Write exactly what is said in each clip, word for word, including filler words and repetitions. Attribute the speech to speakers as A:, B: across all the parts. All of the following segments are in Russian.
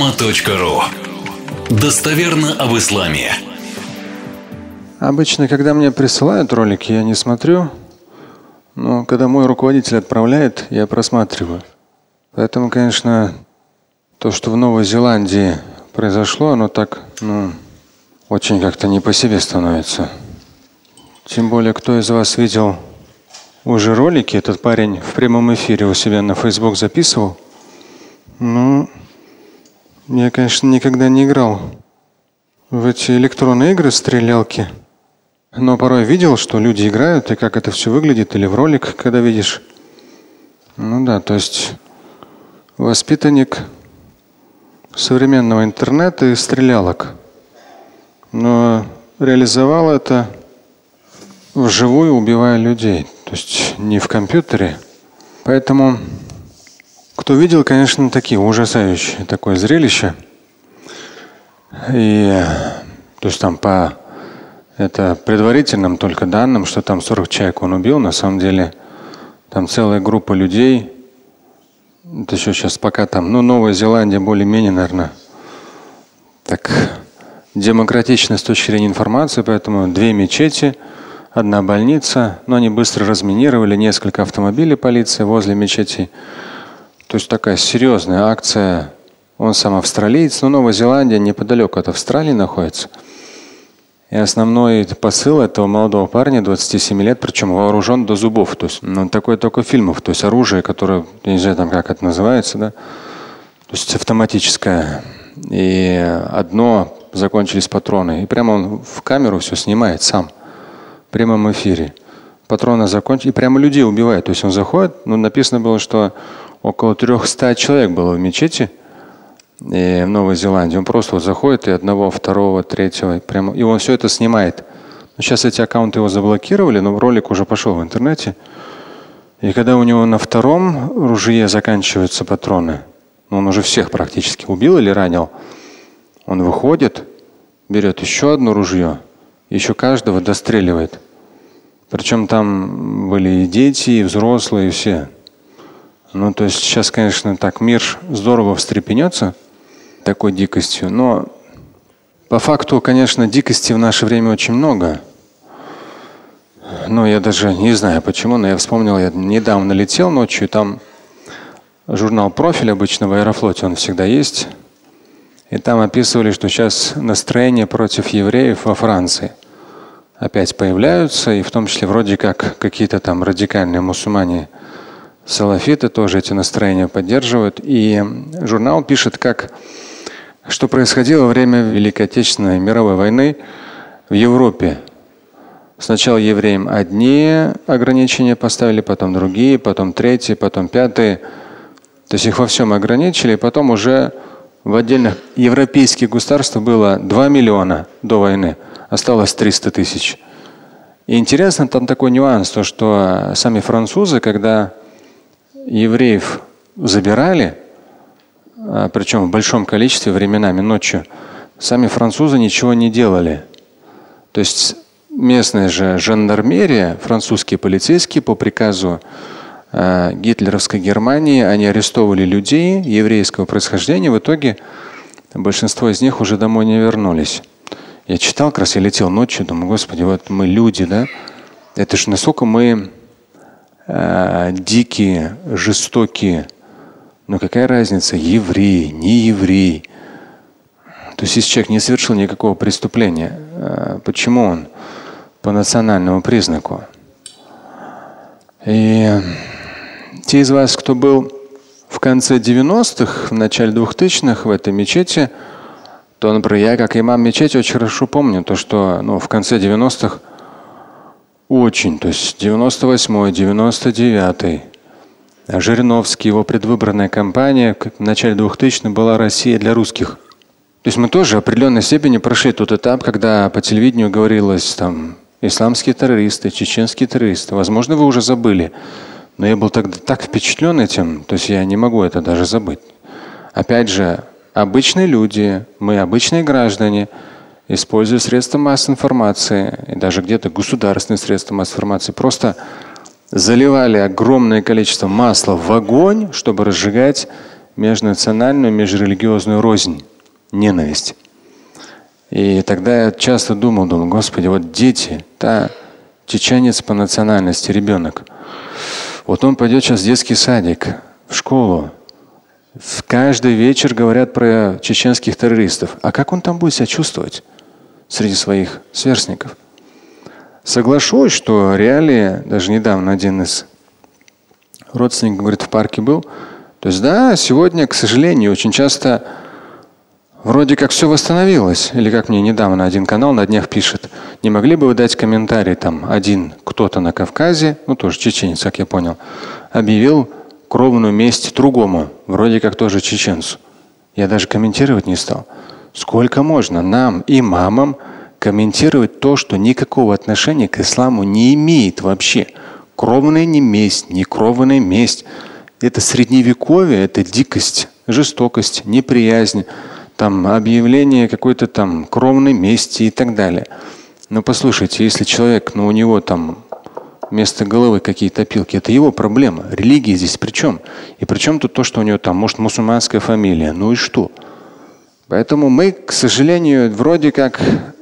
A: Тема точка ру. Достоверно об исламе.
B: Обычно, когда мне присылают ролики, я не смотрю. Но когда мой руководитель отправляет, я просматриваю. Поэтому, конечно, то, что в Новой Зеландии произошло, оно так, ну, очень как-то не по себе становится. Тем более, кто из вас видел уже ролики, этот парень в прямом эфире у себя на Facebook записывал. Ну, я, конечно, никогда не играл в эти электронные игры, стрелялки. Но порой видел, что люди играют, и как это все выглядит, или в ролик, когда видишь. Ну да, то есть воспитанник современного интернета и стрелялок. Но реализовал это вживую, убивая людей. То есть не в компьютере. Поэтому, кто видел, конечно, такие ужасающие такое зрелище. И то есть там по это предварительным только данным, что там сорок человек он убил, на самом деле там целая группа людей. Это еще сейчас пока там, ну, Новая Зеландия более-менее, наверное, так демократично с точки зрения информации, поэтому две мечети, одна больница, но они быстро разминировали несколько автомобилей полиции возле мечетей. То есть такая серьезная акция. Он сам австралиец, но Новая Зеландия неподалеку от Австралии находится. И основной посыл этого молодого парня, двадцати семи лет, причем вооружен до зубов. То есть, ну, такое только в фильмах. То есть оружие, которое, я не знаю, там, как это называется, да? То есть автоматическое. И одно закончились патроны. И прямо он в камеру все снимает сам. В прямом эфире. Патроны закончились. И прямо людей убивает. То есть он заходит, ну, написано было, что около трехсот человек было в мечети. И в Новой Зеландии. Он просто вот заходит и одного, второго, третьего. И, прямо, и он все это снимает. Но сейчас эти аккаунты его заблокировали, но ролик уже пошел в интернете. И когда у него на втором ружье заканчиваются патроны, ну, он уже всех практически убил или ранил, он выходит, берет еще одно ружье, еще каждого достреливает. Причем там были и дети, и взрослые, и все. Ну, то есть сейчас, конечно, так мир здорово встрепенется такой дикостью. Но по факту, конечно, дикости в наше время очень много. Но я даже не знаю почему, но я вспомнил, я недавно летел ночью, там журнал «Профиль» обычно в Аэрофлоте, он всегда есть. И там описывали, что сейчас настроения против евреев во Франции опять появляются, и в том числе вроде как какие-то там радикальные мусульмане, салафиты тоже эти настроения поддерживают. И журнал пишет, как, что происходило во время Великой Отечественной мировой войны в Европе. Сначала евреям одни ограничения поставили, потом другие, потом третьи, потом пятые. То есть их во всем ограничили. И потом уже в отдельных европейских государствах было два миллиона до войны, осталось триста тысяч. И интересно, там такой нюанс, то, что сами французы, когда евреев забирали, причем в большом количестве временами ночью, сами французы ничего не делали. То есть местная же жандармерия, французские полицейские по приказу э, гитлеровской Германии, они арестовывали людей еврейского происхождения. В итоге большинство из них уже домой не вернулись. Я читал, как раз я летел ночью, думаю, Господи, вот мы люди, да? Это же насколько мы э, дикие, жестокие. Но какая разница, еврей, не еврей? То есть если человек не совершил никакого преступления, э, почему он по национальному признаку? И те из вас, кто был в конце девяностых, в начале двухтысячных в этой мечети, то, например, я как имам мечети очень хорошо помню то, что, ну, в конце девяностых очень, то есть девяносто восьмой, девяносто девятый, Жириновский, его предвыборная кампания в начале двухтысячных была «Россия для русских». То есть мы тоже в определенной степени прошли тот этап, когда по телевидению говорилось там исламские террористы, чеченские террористы. Возможно, вы уже забыли, но я был тогда так впечатлен этим, то есть я не могу это даже забыть. Опять же, обычные люди, мы обычные граждане, используя средства массовой информации и даже где-то государственные средства массовой информации, просто заливали огромное количество масла в огонь, чтобы разжигать межнациональную, межрелигиозную рознь, ненависть. И тогда я часто думал, думал, Господи, вот дети, да, чеченец по национальности, ребенок. Вот он пойдет сейчас в детский садик, в школу. В каждый вечер говорят про чеченских террористов. А как он там будет себя чувствовать среди своих сверстников? Соглашусь, что реалии, даже недавно один из родственников, говорит, в парке был. То есть да, сегодня, к сожалению, очень часто вроде как все восстановилось. Или как мне недавно один канал на днях пишет, не могли бы вы дать комментарий, там один кто-то на Кавказе, ну тоже чеченец, как я понял, объявил кровную месть другому, вроде как тоже чеченцу. Я даже комментировать не стал. Сколько можно нам, имамам, комментировать то, что никакого отношения к исламу не имеет вообще? Кровная не месть, не кровная месть. Это средневековье, это дикость, жестокость, неприязнь, там объявление какой-то там кровной мести и так далее. Но послушайте, если человек, ну у него там вместо головы какие-то опилки, это его проблема. Религия здесь при чем? И при чем тут то, что у него там, может, мусульманская фамилия? Ну и что? Поэтому мы, к сожалению, вроде как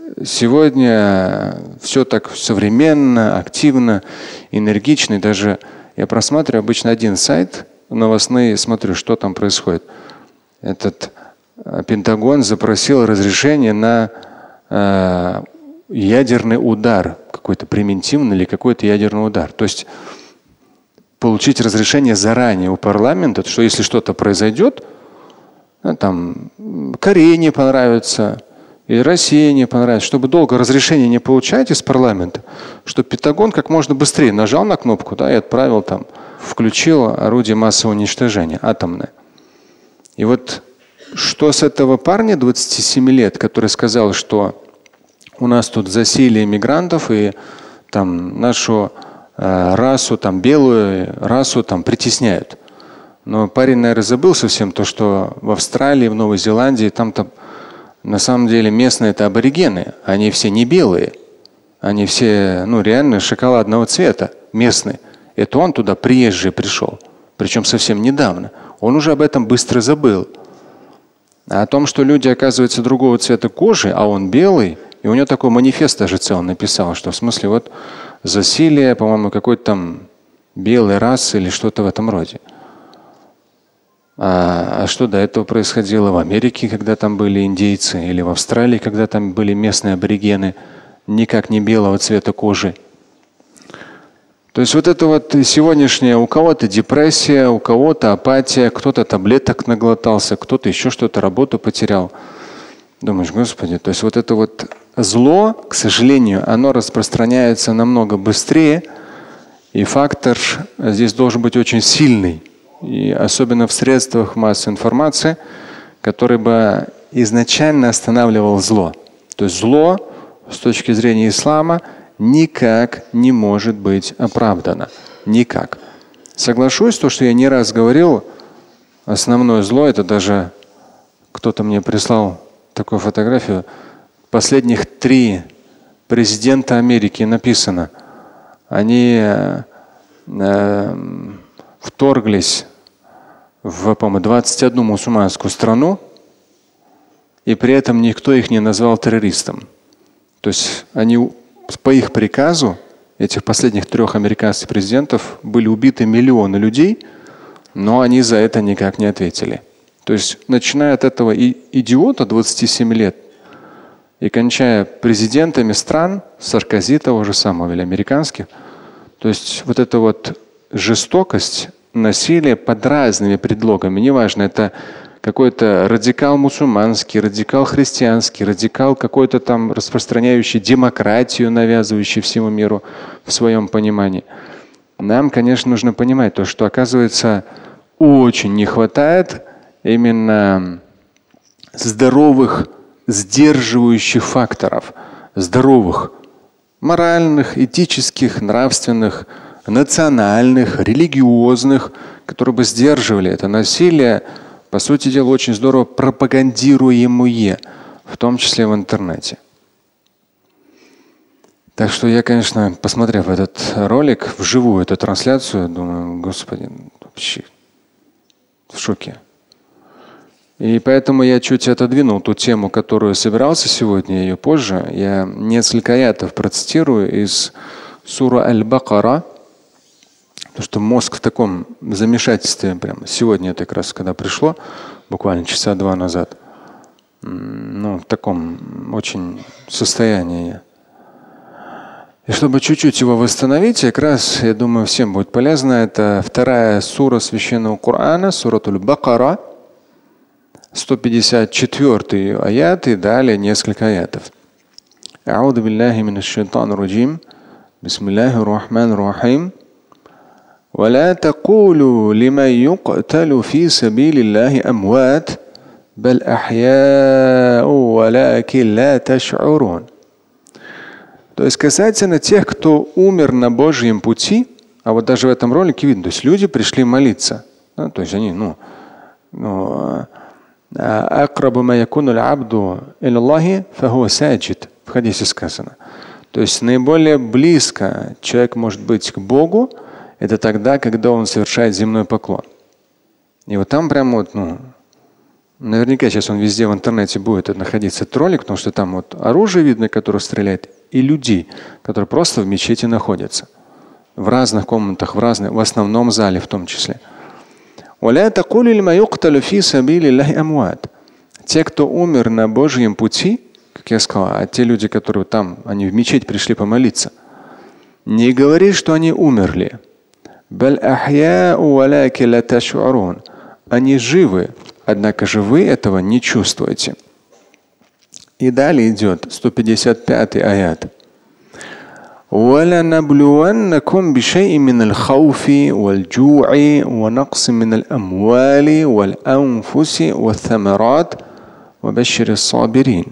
B: сегодня все так современно, активно, энергично. И даже я просматриваю обычно один сайт новостные, смотрю, что там происходит. Этот Пентагон запросил разрешение на э, ядерный удар, какой-то превентивный или какой-то ядерный удар. То есть получить разрешение заранее у парламента, что если что-то произойдет, ну, там Корее не понравится, и России не понравится, чтобы долго разрешение не получать из парламента, чтобы Пентагон как можно быстрее нажал на кнопку, да, и отправил там, включил орудие массового уничтожения, атомное. И вот что с этого парня двадцати семи лет, который сказал, что у нас тут засилие мигрантов и там нашу э, расу, там белую расу там притесняют. Но парень, наверное, забыл совсем то, что в Австралии, в Новой Зеландии, там-то на самом деле местные это аборигены. Они все не белые. Они все, ну, реально шоколадного цвета, местные. Это он туда приезжий пришел. Причем совсем недавно. Он уже об этом быстро забыл. А о том, что люди, оказывается, другого цвета кожи, а он белый, и у него такой манифест даже целый написал, что в смысле вот засилие, по-моему, какой-то там белой расы или что-то в этом роде. А, а что до этого происходило в Америке, когда там были индейцы, или в Австралии, когда там были местные аборигены, никак не белого цвета кожи? То есть вот это вот сегодняшнее, у кого-то депрессия, у кого-то апатия, кто-то таблеток наглотался, кто-то еще что-то, работу потерял. Думаешь, Господи, то есть вот это вот зло, к сожалению, оно распространяется намного быстрее, и фактор здесь должен быть очень сильный, и особенно в средствах массовой информации, который бы изначально останавливал зло. То есть зло с точки зрения ислама никак не может быть оправдано. Никак. Соглашусь, то, что я не раз говорил, основное зло, это даже кто-то мне прислал такую фотографию, последних три президента Америки написано, они э, э, вторглись в, по-моему, двадцать одну мусульманскую страну, и при этом никто их не назвал террористом. То есть они по их приказу, этих последних трех американских президентов, были убиты миллионы людей, но они за это никак не ответили. То есть, начиная от этого идиота двадцати семи лет и кончая президентами стран, Саркози того же самого или американских, то есть вот эта вот жестокость, насилие под разными предлогами, неважно, это какой-то радикал мусульманский, радикал христианский, радикал какой-то там распространяющий демократию, навязывающий всему миру в своем понимании. Нам, конечно, нужно понимать то, что, оказывается, очень не хватает именно здоровых, сдерживающих факторов, здоровых, моральных, этических, нравственных, национальных, религиозных, которые бы сдерживали это насилие, по сути дела, очень здорово пропагандируемое, в том числе в интернете. Так что я, конечно, посмотрев этот ролик, вживую эту трансляцию, думаю, Господи, вообще в шоке. И поэтому я чуть отодвинул ту тему, которую собирался сегодня, ее позже. Я несколько аятов процитирую из сура Аль-Бакара, потому что мозг в таком замешательстве прямо сегодня, это как раз когда пришло, буквально часа два назад, ну, в таком очень состоянии. И чтобы чуть-чуть его восстановить, как раз, я думаю, всем будет полезно, это вторая сура Священного Корана, сура Аль-Бакара, сто пятьдесят четвёртый аят и далее несколько аятов. А'уду биллахи минаш шайтанир раджим. Бисмиллахир рахманир рахим. ولا تقولوا لمن يقتل في سبيل الله أموات بل أحياء ولكن لا تشعرون. То есть касательно тех, кто умер на Божьем пути, а вот даже в этом ролике видно, то есть люди пришли молиться. Да, то есть они, ну, ну «Акрабу ма якуну аль-абду иля Аллахи фахуа саджид» в хадисе сказано. То есть наиболее близко человек может быть к Богу, это тогда, когда он совершает земной поклон. И вот там прямо вот, ну, наверняка сейчас он везде в интернете будет находиться этот ролик, потому что там вот оружие видно, которое стреляет, и людей, которые просто в мечети находятся. В разных комнатах, в разных, в основном зале в том числе. Те, кто умер на Божьем пути, как я сказал, а те люди, которые там, они в мечеть пришли помолиться, не говори, что они умерли. Они живы, однако же вы этого не чувствуете. И далее идет сто пятьдесят пятый аят. وَلَنَبْلُوَنَّكُمْ بِشَيْءٍ مِّنَ الْخَوْفِ وَالْجُوعِ وَنَقْصٍ مِّنَ الْأَمْوَالِ وَالْأَنفُسِ وَالثَّمَرَاتِ وَبَشِّرِ الصَّابِرِينَ.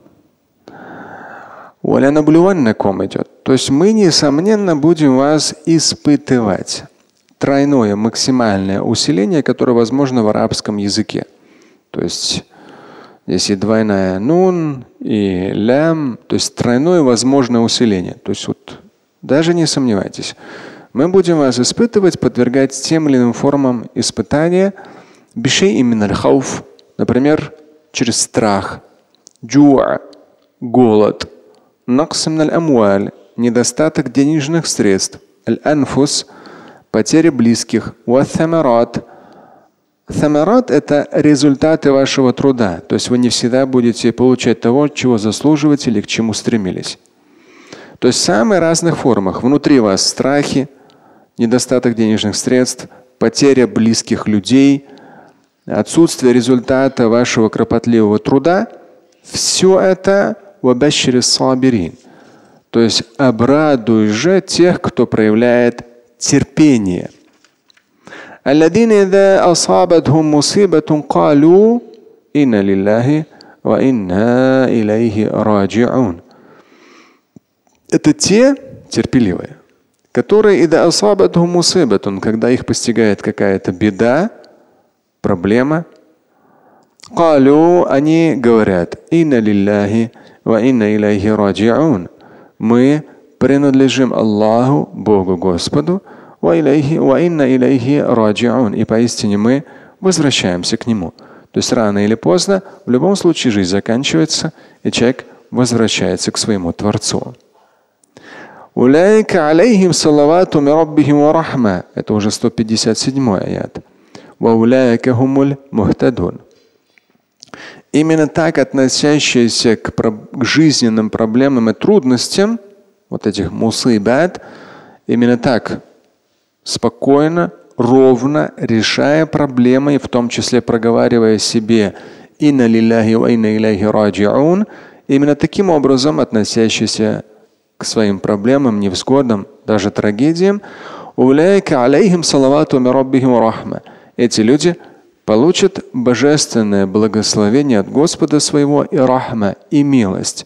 B: وَلَنَبْلُوَنَّكُمْ идет. То есть мы, несомненно, будем вас испытывать. Тройное максимальное усиление, которое возможно в арабском языке. То есть здесь и двойная нун, и лям, то есть тройное возможное усиление. То есть вот даже не сомневайтесь. Мы будем вас испытывать, подвергать тем или иным формам испытания. Бишей именно аль-хауф, например, через страх, джуа, голод, накс мин аль-амваль, недостаток денежных средств, аль-анфус, потеря близких, уат-тамарат. Тамарат – это результаты вашего труда. То есть вы не всегда будете получать того, чего заслуживаете или к чему стремились. То есть в самых разных формах. Внутри вас страхи, недостаток денежных средств, потеря близких людей, отсутствие результата вашего кропотливого труда. Все это вабашшири ссабирин. То есть обрадуй же тех, кто проявляет терпение. الذين إذا أصابتهم مصيبة قالوا إنا لله وإنا إليه راجعون. Это те терпеливые, которые إذا أصابتهم مصيبة, когда их постигает какая-то беда, проблема, قالوا, они говорят إنا لله وإنا إليه راجعون. Мы принадлежим Аллаху, Богу Господу, и поистине мы возвращаемся к Нему. То есть рано или поздно, в любом случае жизнь заканчивается, и человек возвращается к своему Творцу. Это уже сто пятьдесят седьмой аят. Именно так относящиеся к жизненным проблемам и трудностям, вот этих мусибат, именно так спокойно, ровно решая проблемы, в том числе проговаривая себе «Инна лилляхи ва инна илейхи раджиун», именно таким образом относящиеся к своим проблемам, невзгодам, даже трагедиям, эти люди получат божественное благословение от Господа своего и рахма, и милость.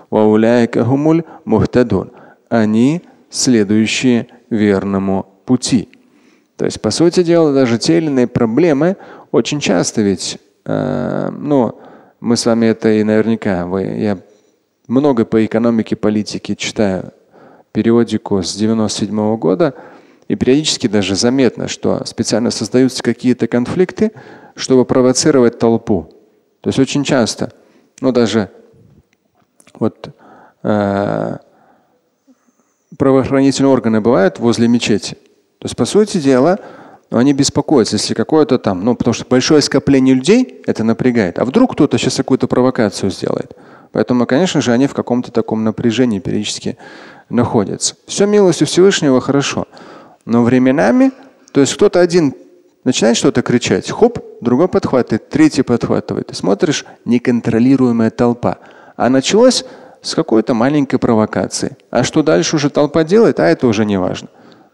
B: Они следующие верному пути. То есть, по сути дела, даже те или иные проблемы очень часто ведь, э, ну, мы с вами это и наверняка, вы, я много по экономике, политике читаю периодику с девяносто седьмого года, и периодически даже заметно, что специально создаются какие-то конфликты, чтобы провоцировать толпу. То есть очень часто, ну даже вот э, правоохранительные органы бывают возле мечети. То есть, по сути дела, они беспокоятся, если какое-то там, ну, потому что большое скопление людей это напрягает. А вдруг кто-то сейчас какую-то провокацию сделает. Поэтому, конечно же, они в каком-то таком напряжении периодически находятся. Все милостью Всевышнего хорошо. Но временами, то есть кто-то один начинает что-то кричать, хоп, другой подхватывает, третий подхватывает. Ты смотришь, неконтролируемая толпа. А началось с какой-то маленькой провокации. А что дальше уже толпа делает, а это уже не важно.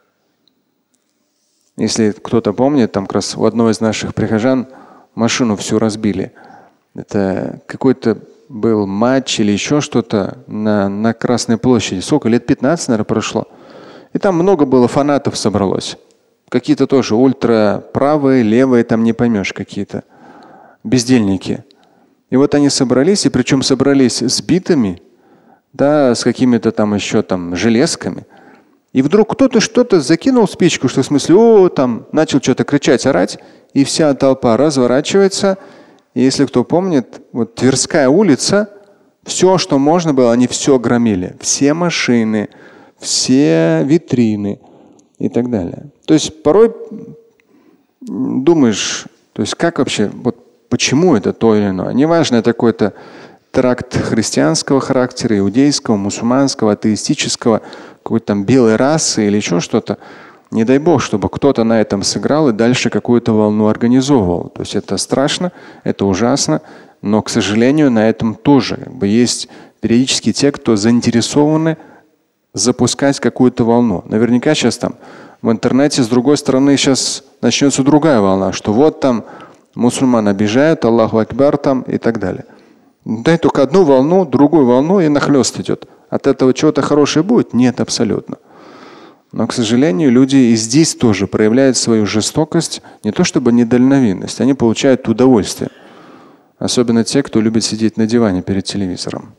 B: Если кто-то помнит, там как раз у одного из наших прихожан машину всю разбили. Это какой-то был матч или еще что-то на, на Красной площади. Сколько? Лет пятнадцать, наверное, прошло. И там много было фанатов собралось. Какие-то тоже ультраправые, левые, там не поймешь, какие-то бездельники. И вот они собрались, и причем собрались с битами, да, с какими-то там еще там железками. И вдруг кто-то что-то закинул спичку, что в смысле, о, там начал что-то кричать, орать, и вся толпа разворачивается. И если кто помнит, вот Тверская улица, все, что можно было, они все громили. Все машины, все витрины и так далее. То есть порой думаешь, то есть как вообще, вот почему это то или иное. Неважно, это какой-то теракт христианского характера, иудейского, мусульманского, атеистического, какой-то там белой расы или еще что-то. Не дай бог, чтобы кто-то на этом сыграл и дальше какую-то волну организовывал. То есть это страшно, это ужасно, но, к сожалению, на этом тоже как бы есть периодически те, кто заинтересованы запускать какую-то волну. Наверняка сейчас там в интернете с другой стороны сейчас начнется другая волна, что вот там мусульман обижают, Аллаху Акбар там и так далее. Дай только одну волну, другую волну и нахлёст идет. От этого чего-то хорошее будет? Нет, абсолютно. Но, к сожалению, люди и здесь тоже проявляют свою жестокость, не то чтобы недальновидность, они получают удовольствие. Особенно те, кто любит сидеть на диване перед телевизором.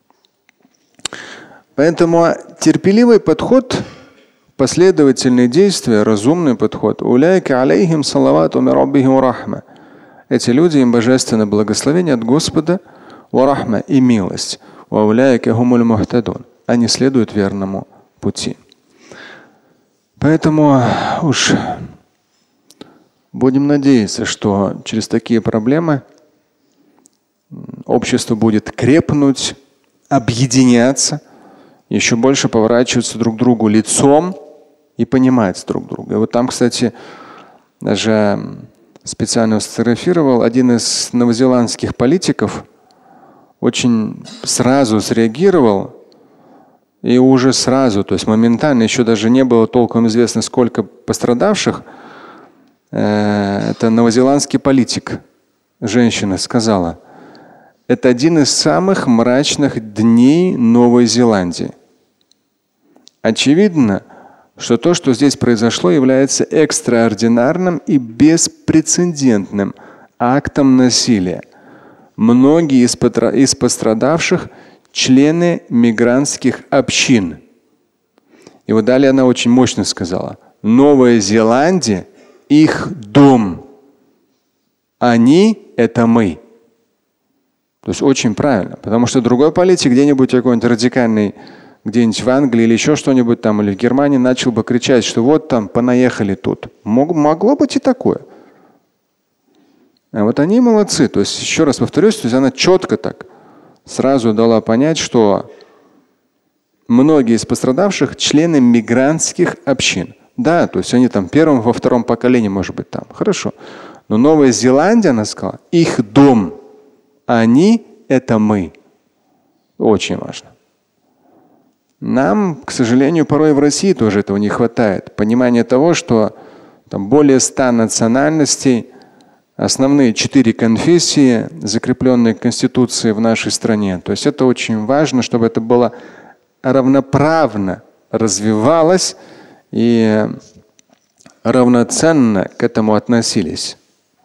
B: Поэтому терпеливый подход, последовательные действия, разумный подход. Уляйка алейхим салавату мир раббихим рахма. Эти люди, им божественное благословение от Господа, варахма и милость. Уляйка хумуль мухтадун. Они следуют верному пути. Поэтому уж будем надеяться, что через такие проблемы общество будет крепнуть, объединяться, еще больше поворачиваться друг к другу лицом и понимать друг друга. И вот там, кстати, даже специально сфотографировал один из новозеландских политиков, очень сразу среагировал. И уже сразу, то есть моментально, еще даже не было толком известно, сколько пострадавших. Это новозеландский политик, женщина, сказала, это один из самых мрачных дней Новой Зеландии. Очевидно, что то, что здесь произошло, является экстраординарным и беспрецедентным актом насилия. Многие из пострадавших члены мигрантских общин. И вот далее она очень мощно сказала: Новая Зеландия – их дом. Они – это мы. То есть очень правильно. Потому что другой политик где-нибудь какой-нибудь радикальный, где-нибудь в Англии или еще что-нибудь там, или в Германии начал бы кричать, что вот там понаехали тут. Мог, могло быть и такое. А вот они молодцы. То есть, еще раз повторюсь, то есть она четко так сразу дала понять, что многие из пострадавших члены мигрантских общин. Да, то есть они там первым, во втором поколении, может быть, там. Хорошо. Но Новая Зеландия, она сказала, их дом. Они – это мы. Очень важно. Нам, к сожалению, порой в России тоже этого не хватает. Понимание того, что там более ста национальностей, основные четыре конфессии, закрепленные Конституцией в нашей стране. То есть это очень важно, чтобы это было равноправно развивалось и равноценно к этому относились.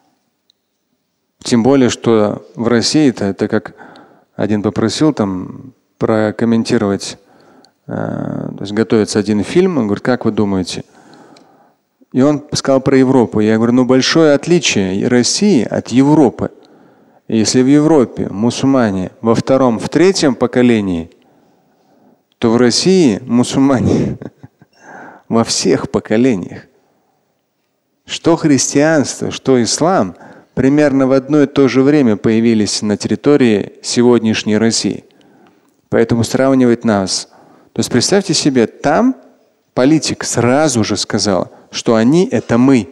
B: Тем более, что в России это, это как один попросил там прокомментировать, э, то есть готовится один фильм, он говорит, как вы думаете? И он сказал про Европу. Я говорю, ну большое отличие России от Европы. Если в Европе мусульмане во втором, в третьем поколении, то в России мусульмане во всех поколениях. Что христианство, что ислам примерно в одно и то же время появились на территории сегодняшней России. Поэтому сравнивать нас. То есть представьте себе, там политик сразу же сказал, что они – это мы.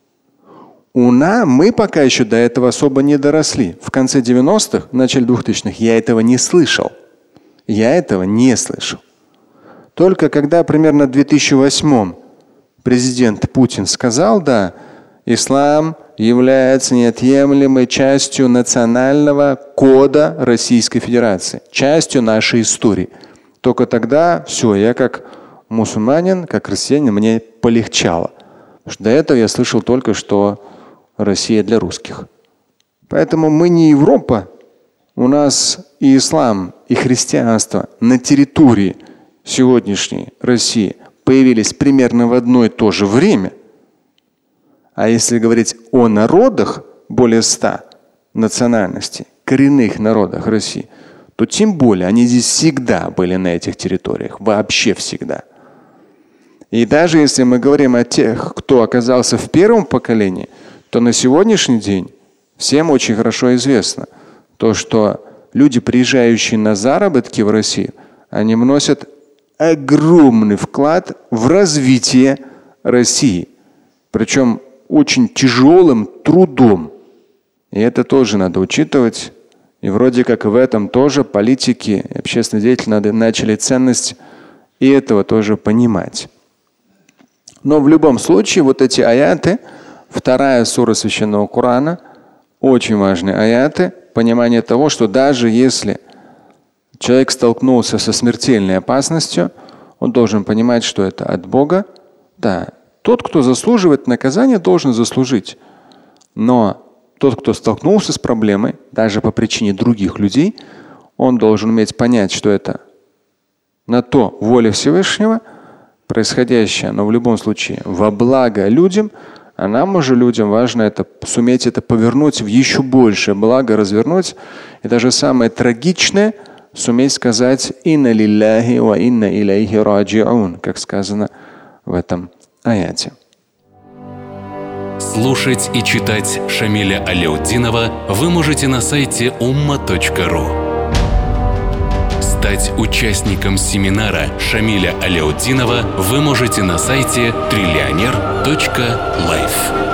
B: У нас мы пока еще до этого особо не доросли. В конце девяностых, в начале двухтысячных я этого не слышал. Я этого не слышал. Только когда примерно в две тысячи восьмом президент Путин сказал, да, ислам является неотъемлемой частью национального кода Российской Федерации, частью нашей истории. Только тогда все, я как мусульманин, как христианин, мне полегчало. Потому что до этого я слышал только, что Россия для русских. Поэтому мы не Европа. У нас и ислам, и христианство на территории сегодняшней России появились примерно в одно и то же время. А если говорить о народах, более ста национальностей, коренных народах России, то тем более они здесь всегда были на этих территориях, вообще всегда. И даже если мы говорим о тех, кто оказался в первом поколении, то на сегодняшний день всем очень хорошо известно то, что люди, приезжающие на заработки в Россию, они вносят огромный вклад в развитие России. Причем очень тяжелым трудом. И это тоже надо учитывать. И вроде как в этом тоже политики, общественные деятели начали ценность и этого тоже понимать. Но в любом случае вот эти аяты, вторая сура Священного Корана, очень важные аяты, понимание того, что даже если человек столкнулся со смертельной опасностью, он должен понимать, что это от Бога. Да, тот, кто заслуживает наказания, должен заслужить. Но тот, кто столкнулся с проблемой, даже по причине других людей, он должен уметь понять, что это на то воля Всевышнего происходящее, но в любом случае во благо людям, а нам уже людям важно это суметь это повернуть в еще большее благо, развернуть. И даже самое трагичное суметь сказать «Инна лилляхи ва инна илейхи раджиун», как сказано в этом аяте.
A: Слушать и читать Шамиля Аляутдинова вы можете на сайте умма точка ру. Стать участником семинара Шамиля Аляутдинова вы можете на сайте триллионер точка лайф.